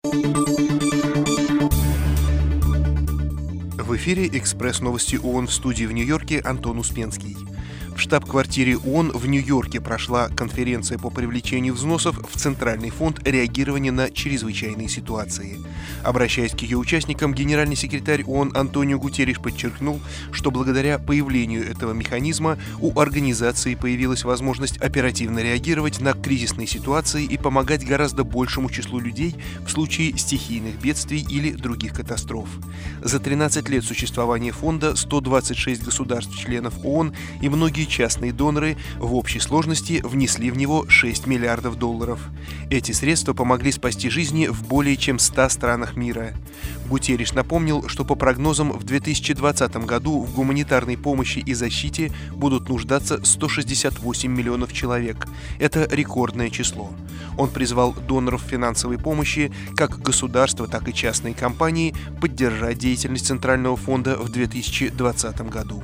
В эфире «Экспресс-новости ООН», в студии в Нью-Йорке Антон Успенский. В штаб-квартире ООН в Нью-Йорке прошла конференция по привлечению взносов в Центральный фонд реагирования на чрезвычайные ситуации. Обращаясь к ее участникам, генеральный секретарь ООН Антонио Гутерриш подчеркнул, что благодаря появлению этого механизма у организации появилась возможность оперативно реагировать на кризисные ситуации и помогать гораздо большему числу людей в случае стихийных бедствий или других катастроф. За 13 лет существования фонда 126 государств-членов ООН и многие частные доноры в общей сложности внесли в него $6 миллиардов. Эти средства помогли спасти жизни в более чем 100 странах мира. Гутерриш напомнил, что по прогнозам в 2020 году в гуманитарной помощи и защите будут нуждаться 168 миллионов человек. Это рекордное число. Он призвал доноров финансовой помощи, как государства, так и частные компании, поддержать деятельность Центрального фонда в 2020 году.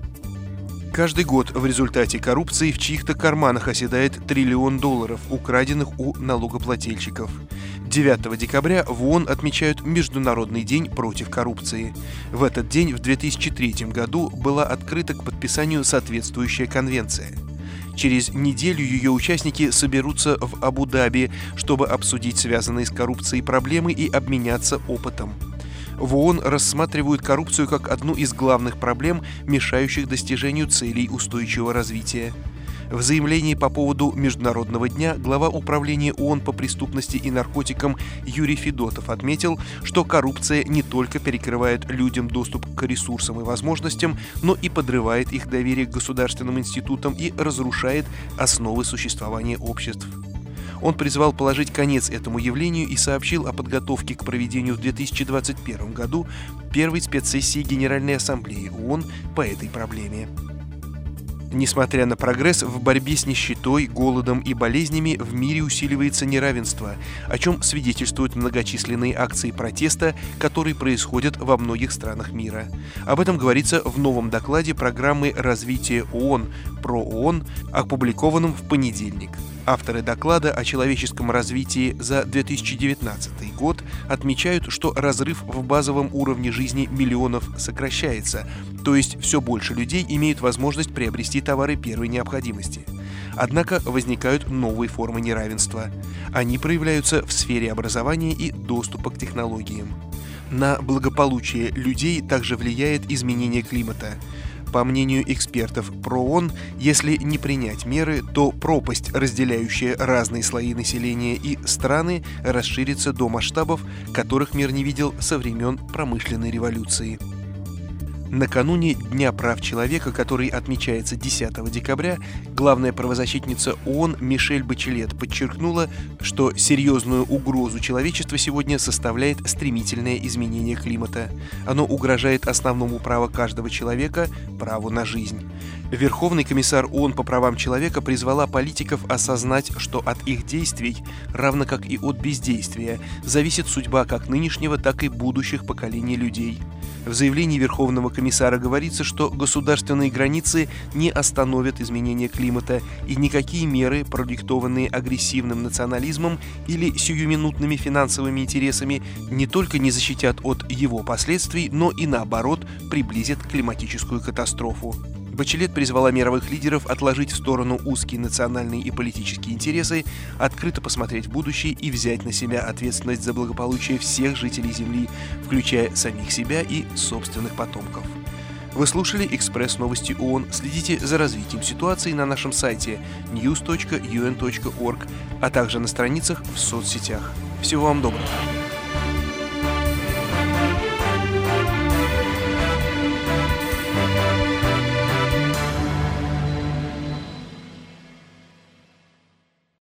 Каждый год в результате коррупции в чьих-то карманах оседает $1 триллион, украденных у налогоплательщиков. 9 декабря в ООН отмечают Международный день против коррупции. В этот день в 2003 году была открыта к подписанию соответствующая конвенция. Через неделю ее участники соберутся в Абу-Даби, чтобы обсудить связанные с коррупцией проблемы и обменяться опытом. В ООН рассматривают коррупцию как одну из главных проблем, мешающих достижению целей устойчивого развития. В заявлении по поводу Международного дня глава управления ООН по преступности и наркотикам Юрий Федотов отметил, что коррупция не только перекрывает людям доступ к ресурсам и возможностям, но и подрывает их доверие к государственным институтам и разрушает основы существования обществ. Он призвал положить конец этому явлению и сообщил о подготовке к проведению в 2021 году первой спецсессии Генеральной Ассамблеи ООН по этой проблеме. Несмотря на прогресс в борьбе с нищетой, голодом и болезнями, в мире усиливается неравенство, о чем свидетельствуют многочисленные акции протеста, которые происходят во многих странах мира. Об этом говорится в новом докладе программы развития ООН «Про ООН», опубликованном в понедельник. Авторы доклада о человеческом развитии за 2019 год отмечают, что разрыв в базовом уровне жизни миллионов сокращается, то есть все больше людей имеют возможность приобрести товары первой необходимости. Однако возникают новые формы неравенства. Они проявляются в сфере образования и доступа к технологиям. На благополучие людей также влияет изменение климата. По мнению экспертов про ООН, если не принять меры, то пропасть, разделяющая разные слои населения и страны, расширится до масштабов, которых мир не видел со времен промышленной революции. Накануне Дня прав человека, который отмечается 10 декабря, главная правозащитница ООН Мишель Бачелет подчеркнула, что серьезную угрозу человечества сегодня составляет стремительное изменение климата. Оно угрожает основному праву каждого человека – праву на жизнь. Верховный комиссар ООН по правам человека призвала политиков осознать, что от их действий, равно как и от бездействия, зависит судьба как нынешнего, так и будущих поколений людей. В заявлении Верховного комиссара говорится, что государственные границы не остановят изменение климата, и никакие меры, продиктованные агрессивным национализмом или сиюминутными финансовыми интересами, не только не защитят от его последствий, но и наоборот приблизят климатическую катастрофу. Бачелет призвала мировых лидеров отложить в сторону узкие национальные и политические интересы, открыто посмотреть в будущее и взять на себя ответственность за благополучие всех жителей Земли, включая самих себя и собственных потомков. Вы слушали «Экспресс-новости ООН». Следите за развитием ситуации на нашем сайте news.un.org, а также на страницах в соцсетях. Всего вам доброго!